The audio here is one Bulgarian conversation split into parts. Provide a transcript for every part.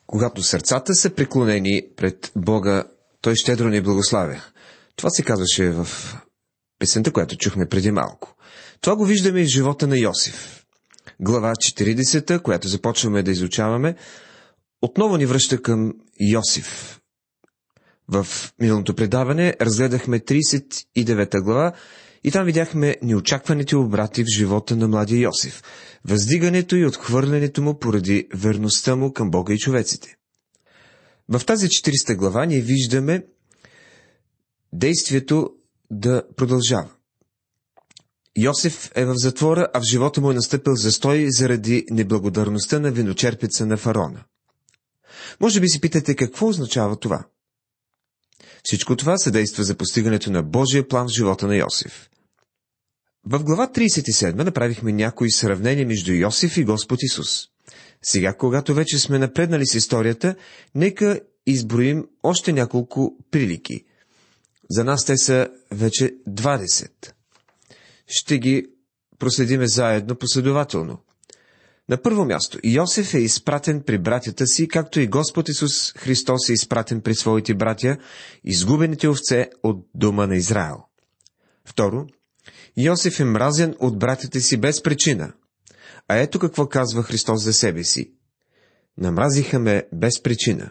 Когато сърцата са преклонени пред Бога, Той щедро ни благославя. Това се казваше в песента, която чухме преди малко. Това го виждаме и в живота на Йосиф. Глава 40, която започваме да изучаваме, отново ни връща към Йосиф. В миналото предаване разгледахме 39 глава и там видяхме неочакваните обрати в живота на младия Йосиф, въздигането и отхвърлянето му поради верността му към Бога и човеците. В тази 40 глава ние виждаме действието да продължава. Йосиф е в затвора, а в живота му е настъпил застой заради неблагодарността на виночерпеца на фараона. Може би си питате какво означава това. Всичко това съдейства за постигането на Божия план в живота на Йосиф. В глава 37 направихме някои сравнения между Йосиф и Господ Исус. Сега, когато вече сме напреднали с историята, нека изброим още няколко прилики. За нас те са вече 20. Ще ги проследиме заедно последователно. На първо място, Йосиф е изпратен при братята си, както и Господ Исус Христос е изпратен при своите братя, изгубените овце от дома на Израел. Второ, Йосиф е мразен от братята си без причина. А ето какво казва Христос за себе си. Намразиха ме без причина.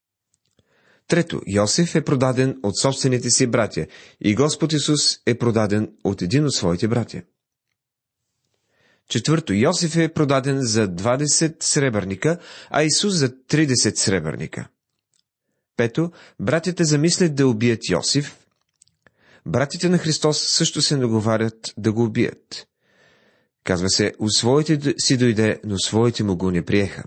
Трето, Йосиф е продаден от собствените си братя и Господ Исус е продаден от един от своите братя. Четвърто, Йосиф е продаден за 20 сребърника, а Исус за 30 сребърника. Пето, братята замислят да убият Йосиф. Братите на Христос също се наговарят да го убият. Казва се, у своите си дойде, но своите му го не приеха.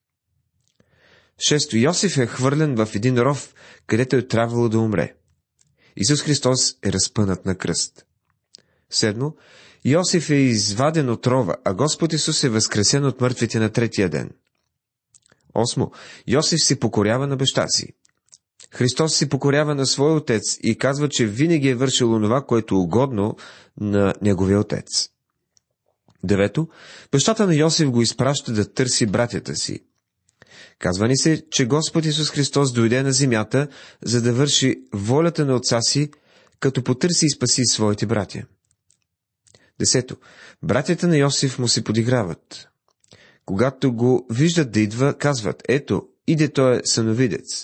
Шесто, Йосиф е хвърлен в един ров, където е трябвало да умре. Исус Христос е разпънат на кръст. Седмо, Йосиф е изваден от рова, а Господ Исус е възкресен от мъртвите на третия ден. Осмо, Йосиф се покорява на баща си. Христос се покорява на своя отец и казва, че винаги е вършил онова, което е угодно на неговия отец. Девето, бащата на Йосиф го изпраща да търси братята си. Казва ни се, че Господ Исус Христос дойде на земята, за да върши волята на отца си, като потърси и спаси своите братя. Десето, братята на Йосиф му се подиграват. Когато го виждат да идва, казват, ето, иде той е съновидец.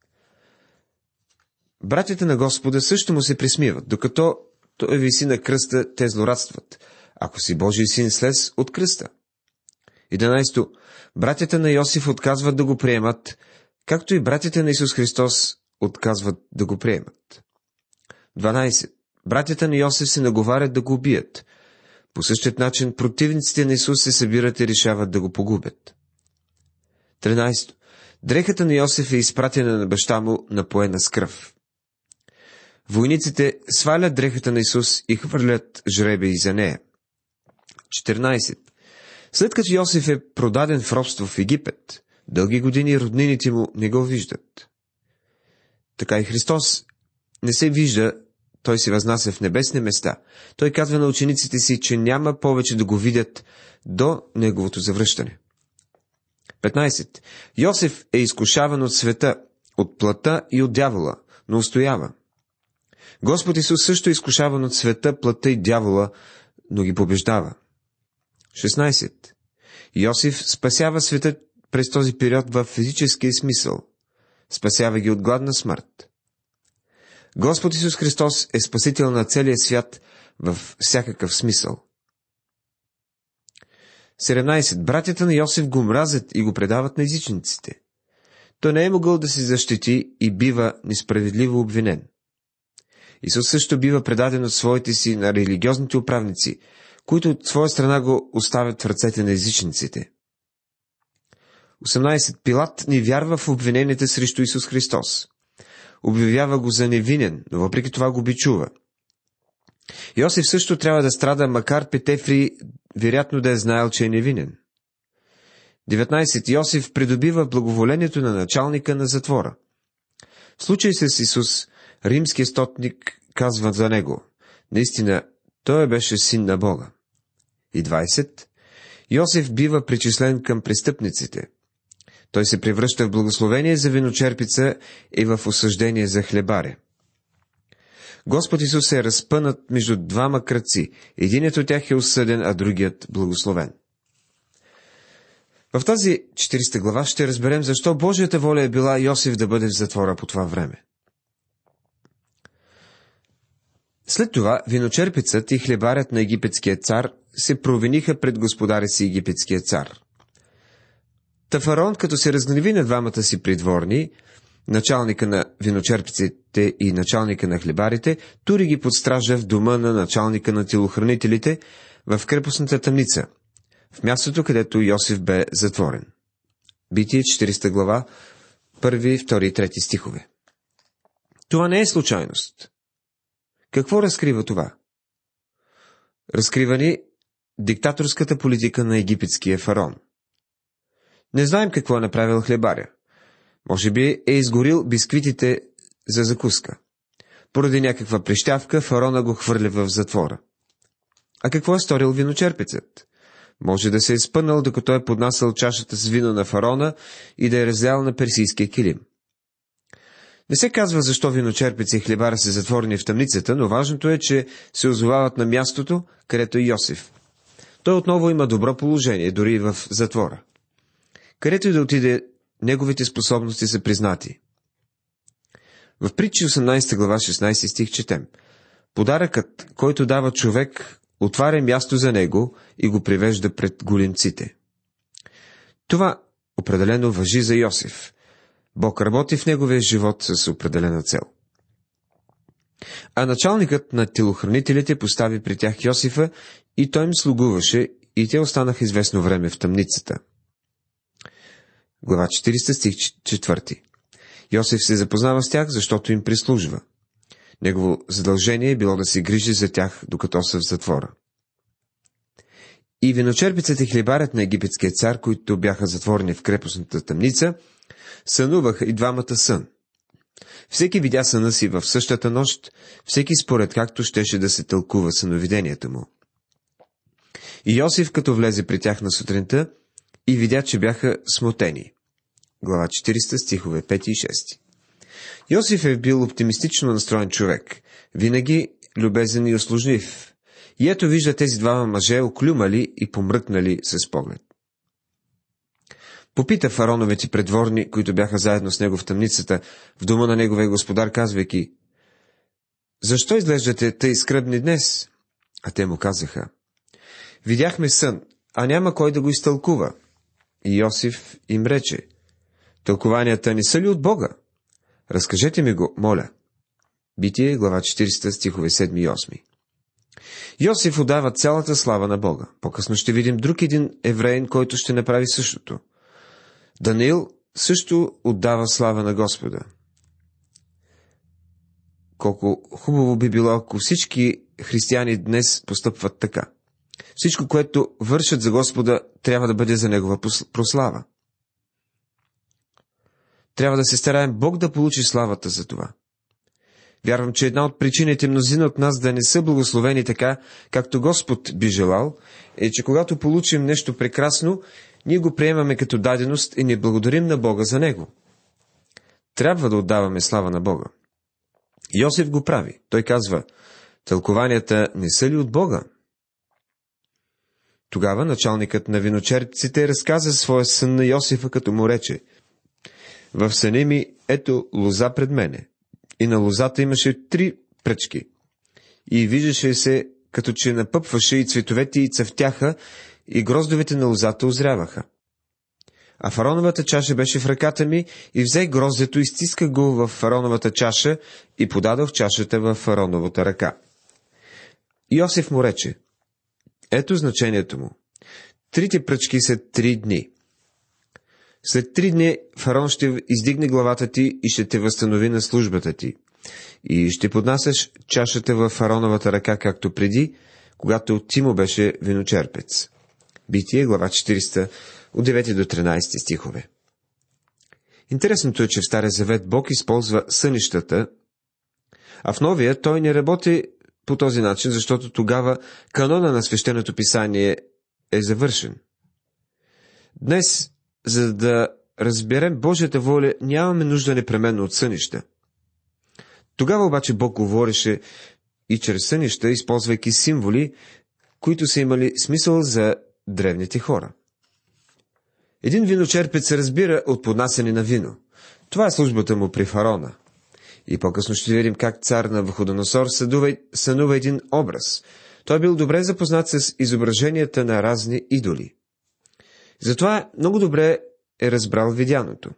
Братята на Господа също му се присмиват, докато той виси на кръста, те злорадстват. Ако си Божий син, слез от кръста. 11. Братята на Йосиф отказват да го приемат, както и братята на Исус Христос отказват да го приемат. 12. Братята на Йосиф се наговарят да го убият. По същият начин противниците на Исус се събират и решават да го погубят. 13. Дрехата на Йосиф е изпратена на баща му, напоена с кръв. Войниците свалят дрехата на Исус и хвърлят жребий за нея. 14. След като Йосиф е продаден в робство в Египет, дълги години роднините му не го виждат. Така и Христос не се вижда, той се възнася в небесни места. Той казва на учениците си, че няма повече да го видят до неговото завръщане. 15. Йосиф е изкушаван от света, от плътта и от дявола, но устоява. Господ Исус също е изкушаван от света, плътта и дявола, но ги побеждава. 16. Йосиф спасява света през този период в физическия смисъл. Спасява ги от гладна смърт. Господ Исус Христос е спасител на целия свят във всякакъв смисъл. 17. Братята на Йосиф го мразят и го предават на езичниците. Той не е могъл да се защити и бива несправедливо обвинен. Исус също бива предаден от своите си на религиозните управници, които от своя страна го оставят в ръцете на езичниците. 18. Пилат не вярва в обвиненията срещу Исус Христос. Обявява го за невинен, но въпреки това го бичува. Йосиф също трябва да страда, макар Петефри вероятно да е знаел, че е невинен. 19. Йосиф придобива благоволението на началника на затвора. В случай с Исус, римският стотник казва за него: наистина, той беше син на Бога. И 20. Йосиф бива причислен към престъпниците. Той се превръща в благословение за виночерпица и в осъждение за хлебаря. Господ Исус е разпънат между двама крадци. Единият от тях е осъден, а другият благословен. В тази 40 глава ще разберем защо Божията воля е била Йосиф да бъде в затвора по това време. След това виночерпицът и хлебарят на египетския цар се провиниха пред господаря си египетския цар. Та фараон, като се разгневи на двамата си придворни, началника на виночерпиците и началника на хлебарите, тури ги под стража в дома на началника на телохранителите в крепостната тъмница, в мястото, където Йосиф бе затворен. Битие, 40 глава, 1, 2 и 3 стихове. Това не е случайност. Какво разкрива това? Разкрива ни диктаторската политика на египетския фараон. Не знаем какво е направил хлебаря. Може би е изгорил бисквитите за закуска. Поради някаква прищявка фараона го хвърля в затвора. А какво е сторил виночерпецът? Може да се е спънал, докато е поднасял чашата с вино на фараона и да е разлял на персийския килим. Не се казва защо виночерпеца и хлебара са затворени в тъмницата, но важното е, че се озовават на мястото, където е Йосиф. Той отново има добро положение, дори и в затвора. Където и да отиде, неговите способности са признати. В Притчи 18 глава 16 стих четем: Подаръкът, който дава човек, отваря място за него и го привежда пред големците. Това определено важи за Йосиф. Бог работи в неговия живот с определена цел. А началникът на телохранителите постави при тях Йосифа и той им слугуваше, и те останаха известно време в тъмницата. Глава 40 стих 4. Йосиф се запознава с тях, защото им прислужва. Негово задължение е било да се грижи за тях, докато са в затвора. И виночерпицата и хлебарят на египетския цар, които бяха затворени в крепостната тъмница, сънуваха и двамата сън. Всеки видя съна си в същата нощ, всеки според както щеше да се тълкува съновидението му. И Йосиф, като влезе при тях на сутринта, и видя, че бяха смутени. Глава 40, стихове 5 и 6. Йосиф е бил оптимистично настроен човек, винаги любезен и услужлив. И ето вижда тези двама мъже оклюмали и помръкнали с поглед. Попита фароновите предворни, които бяха заедно с него в тъмницата, в дома на неговия господар, казвайки: Защо изглеждате тъй скръбни днес? А те му казаха: Видяхме сън, а няма кой да го изтълкува. И Йосиф им рече: Тълкованията не са ли от Бога? Разкажете ми го, моля. Битие, глава 40, стихове 7 и 8. Йосиф отдава цялата слава на Бога. По-късно ще видим друг един евреин, който ще направи същото. Даниил също отдава слава на Господа. Колко хубаво би било, ако всички християни днес постъпват така. Всичко, което вършат за Господа, трябва да бъде за Негова прослава. Трябва да се стараем Бог да получи славата за това. Вярвам, че една от причините мнозина от нас да не са благословени така, както Господ би желал, е, че когато получим нещо прекрасно, ние го приемаме като даденост и не благодарим на Бога за него. Трябва да отдаваме слава на Бога. Йосиф го прави. Той казва: Тълкованията не са ли от Бога? Тогава началникът на виночерпците разказа своя сън на Йосифа, като му рече: В съня ми ето лоза пред мене, и на лозата имаше 3 пръчки. И виждаше се, като че напъпваше, и цветовете й цъфтяха, и гроздовете на лозата озряваха. А фароновата чаша беше в ръката ми, и взе гроздето, изтиска го в фароновата чаша и подадох чашата в фароновата ръка. Йосиф му рече: Ето значението му. 3 пръчки са 3 дни. След 3 дни фараон ще издигне главата ти и ще те възстанови на службата ти. И ще поднасяш чашата в фараоновата ръка, както преди, когато ти му беше виночерпец. Битие, глава 40, от 9 до 13 стихове. Интересното е, че в Стария завет Бог използва сънищата, а в Новия той не работи по този начин, защото тогава канона на свещеното писание е завършен. Днес, за да разберем Божията воля, нямаме нужда непременно от сънища. Тогава обаче Бог говореше и чрез сънища, използвайки символи, които са имали смисъл за древните хора. Един виночерпец се разбира от поднасяне на вино. Това е службата му при фараона. И по-късно ще видим как цар Навуходоносор сънува един образ. Той бил добре запознат с изображенията на разни идоли. Затова много добре е разбрал видяното.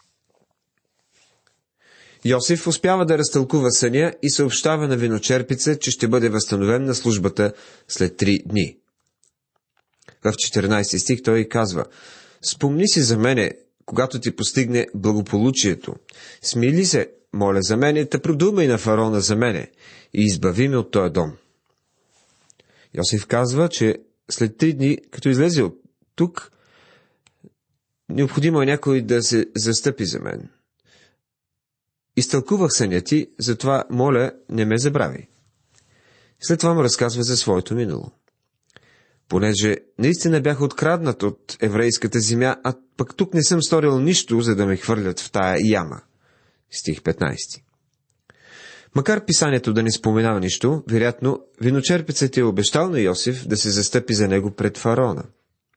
Йосиф успява да разтълкува съня и съобщава на виночерпица, че ще бъде възстановен на службата след 3 дни. В 14 стих той казва: „Спомни си за мене, когато ти постигне благополучието. Смили се, моля за мене, та продумай на фараона за мене и избави ме от този дом.“ Йосиф казва, че след 3 дни, като излезе от тук, необходимо е някой да се застъпи за мен. Изтълкувах съня ти, затова, моля, не ме забрави. След това му разказва за своето минало. Понеже наистина бях откраднат от еврейската земя, а пък тук не съм сторил нищо, за да ме хвърлят в тая яма. Стих 15. Макар писанието да не споменава нищо, вероятно, виночерпецът е обещал на Йосиф да се застъпи за него пред фараона.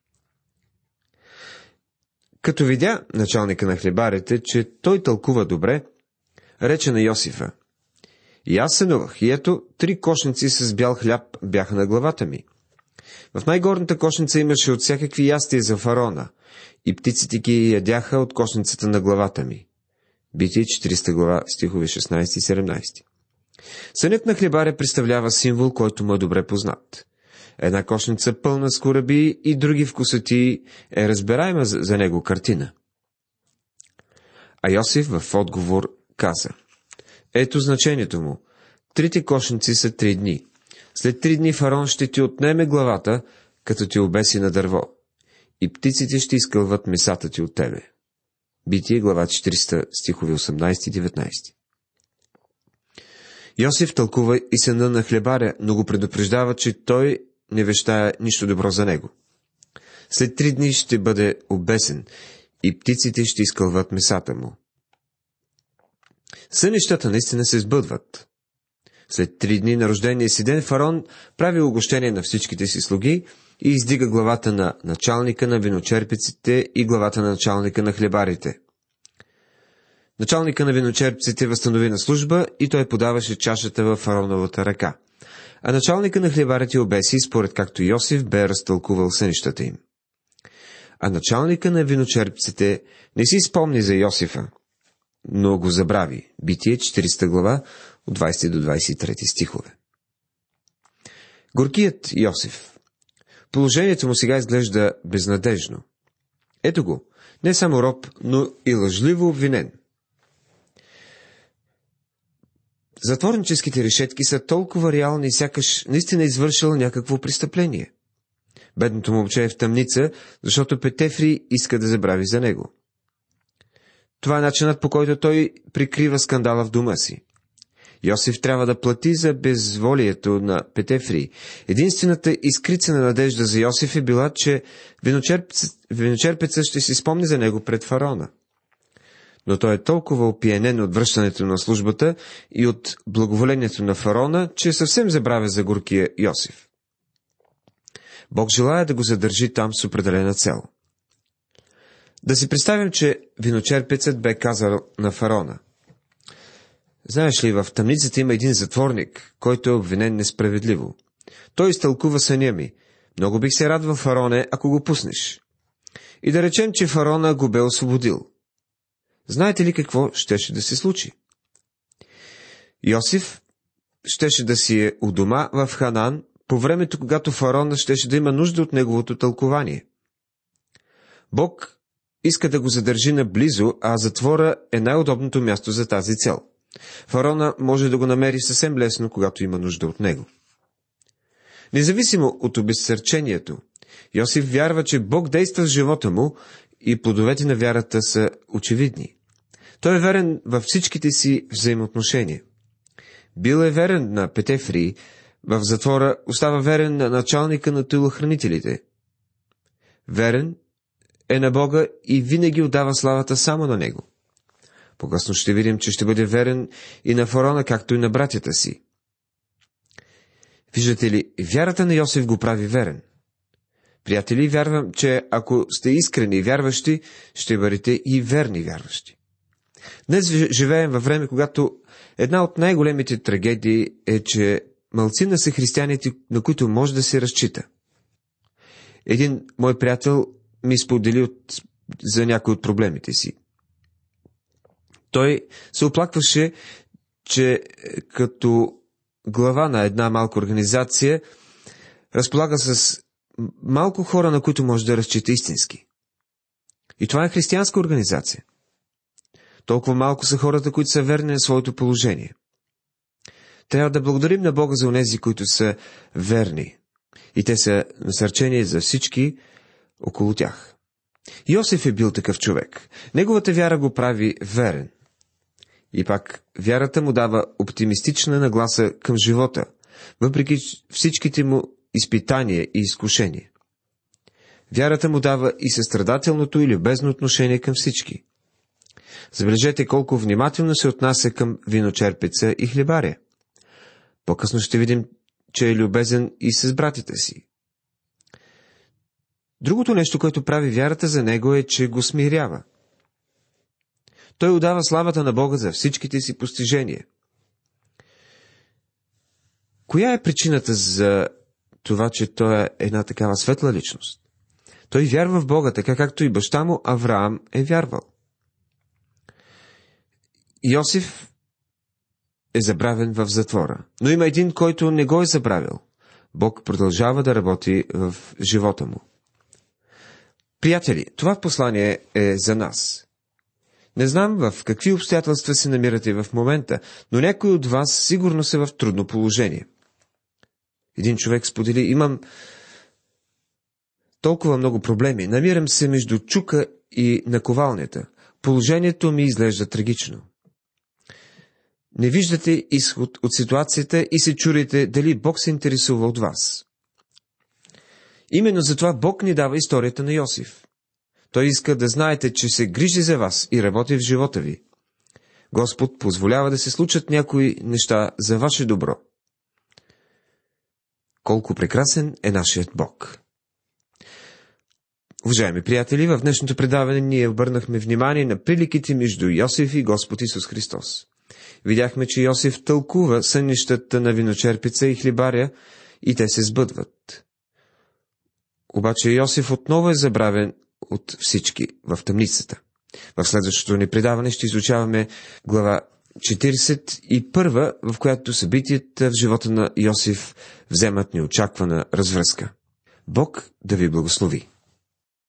Като видя началника на хлебарите, че той тълкува добре, рече на Йосифа: „И аз сънувах, и ето 3 кошници с бял хляб бяха на главата ми. В най-горната кошница имаше от всякакви ястия за фараона, и птиците ги ядяха от кошницата на главата ми.“ Битие 40 глава, стихове 16 и 17. Сънят на хлебаря представлява символ, който му е добре познат. Една кошница пълна с кораби и други вкусоти е разбираема за него картина. А Йосиф в отговор каза: „Ето значението му. 3 кошници са 3 дни. След 3 дни фараон ще ти отнеме главата, като ти обеси на дърво, и птиците ще изкълват месата ти от тебе.“ Битие, глава 40, стихове 18 и 19. Йосиф тълкува и съня на хлебаря, но го предупреждава, че той не вещае нищо добро за него. След 3 дни ще бъде обесен и птиците ще изкълват месата му. Сънищата наистина се сбъдват. След 3 дни на рождения си ден фараон прави угощение на всичките си слуги и издига главата на началника на виночерпиците и главата на началника на хлебарите. Началника на виночерпиците възстанови на служба и той подаваше чашата във фараоновата ръка, а началника на хлебарите обеси, според както Йосиф бе разтълкувал сънищата им. А началника на виночерпиците не си спомни за Йосифа, но го забрави. Битие 40 глава от 20 до 23 стихове. Горкият Йосиф. Положението му сега изглежда безнадежно. Ето го, не само роб, но и лъжливо обвинен. Затворническите решетки са толкова реални, сякаш наистина извършил някакво престъпление. Бедното момче е в тъмница, защото Петефри иска да забрави за него. Това е начинът, по който той прикрива скандала в дома си. Йосиф трябва да плати за безволието на Петефри. Единствената изкрицена надежда за Йосиф е била, че виночерпецът ще си спомни за него пред фараона. Но той е толкова опиянен от връщането на службата и от благоволението на фараона, че съвсем забравя за горкия Йосиф. Бог желая да го задържи там с определена цел. Да си представим, че виночерпецът бе казал на фараона: „Знаеш ли, в тъмницата има един затворник, който е обвинен несправедливо. Той изтълкува съня ми. Много бих се радвал, фараоне, ако го пуснеш.“ И да речем, че фараона го бе освободил. Знаете ли какво щеше да се случи? Йосиф щеше да си е у дома в Ханаан по времето, когато фараона щеше да има нужда от неговото тълкование. Бог иска да го задържи наблизо, а затвора е най-удобното място за тази цел. Фараона може да го намери съвсем лесно, когато има нужда от него. Независимо от обезсърчението, Йосиф вярва, че Бог действа в живота му и плодовете на вярата са очевидни. Той е верен във всичките си взаимоотношения. Бил е верен на Петефри, в затвора остава верен на началника на телохранителите. Верен е на Бога и винаги отдава славата само на Него. По-късно ще видим, че ще бъде верен и на фараона, както и на братята си. Виждате ли, вярата на Йосиф го прави верен. Приятели, вярвам, че ако сте искрени вярващи, ще бъдете и верни вярващи. Днес живеем във време, когато една от най-големите трагедии е, че малцина са християните, на които може да се разчита. Един мой приятел ми сподели за някои от проблемите си. Той се оплакваше, че като глава на една малка организация разполага с малко хора, на които може да разчита истински. И това е християнска организация. Толкова малко са хората, които са верни на своето положение. Трябва да благодарим на Бога за онези, които са верни. И те са насърчени за всички около тях. Йосиф е бил такъв човек. Неговата вяра го прави верен. И пак, вярата му дава оптимистична нагласа към живота, въпреки всичките му изпитания и изкушения. Вярата му дава и състрадателното и любезно отношение към всички. Забележете колко внимателно се отнася към виночерпеца и хлебаря. По-късно ще видим, че е любезен и с братите си. Другото нещо, което прави вярата за него, е, че го смирява. Той отдава славата на Бога за всичките си постижения. Коя е причината за това, че той е една такава светла личност? Той вярва в Бога, така както и баща му Авраам е вярвал. Йосиф е забравен в затвора, но има един, който не го е забравил. Бог продължава да работи в живота му. Приятели, това послание е за нас. Не знам в какви обстоятелства се намирате в момента, но някой от вас сигурно са в трудно положение. Един човек сподели: имам толкова много проблеми, намирам се между чука и наковалнята. Положението ми изглежда трагично. Не виждате изход от ситуацията и се чудите дали Бог се интересува от вас. Именно затова Бог ни дава историята на Йосиф. Той иска да знаете, че се грижи за вас и работи в живота ви. Господ позволява да се случат някои неща за ваше добро. Колко прекрасен е нашият Бог! Уважаеми приятели, в днешното предаване ние обърнахме внимание на приликите между Йосиф и Господ Исус Христос. Видяхме, че Йосиф тълкува сънищата на виночерпица и хлебаря и те се сбъдват. Обаче Йосиф отново е забравен от всички в тъмницата. В следващото ни предаване ще изучаваме глава 41, в която събитията в живота на Йосиф вземат неочаквана развръзка. Бог да ви благослови!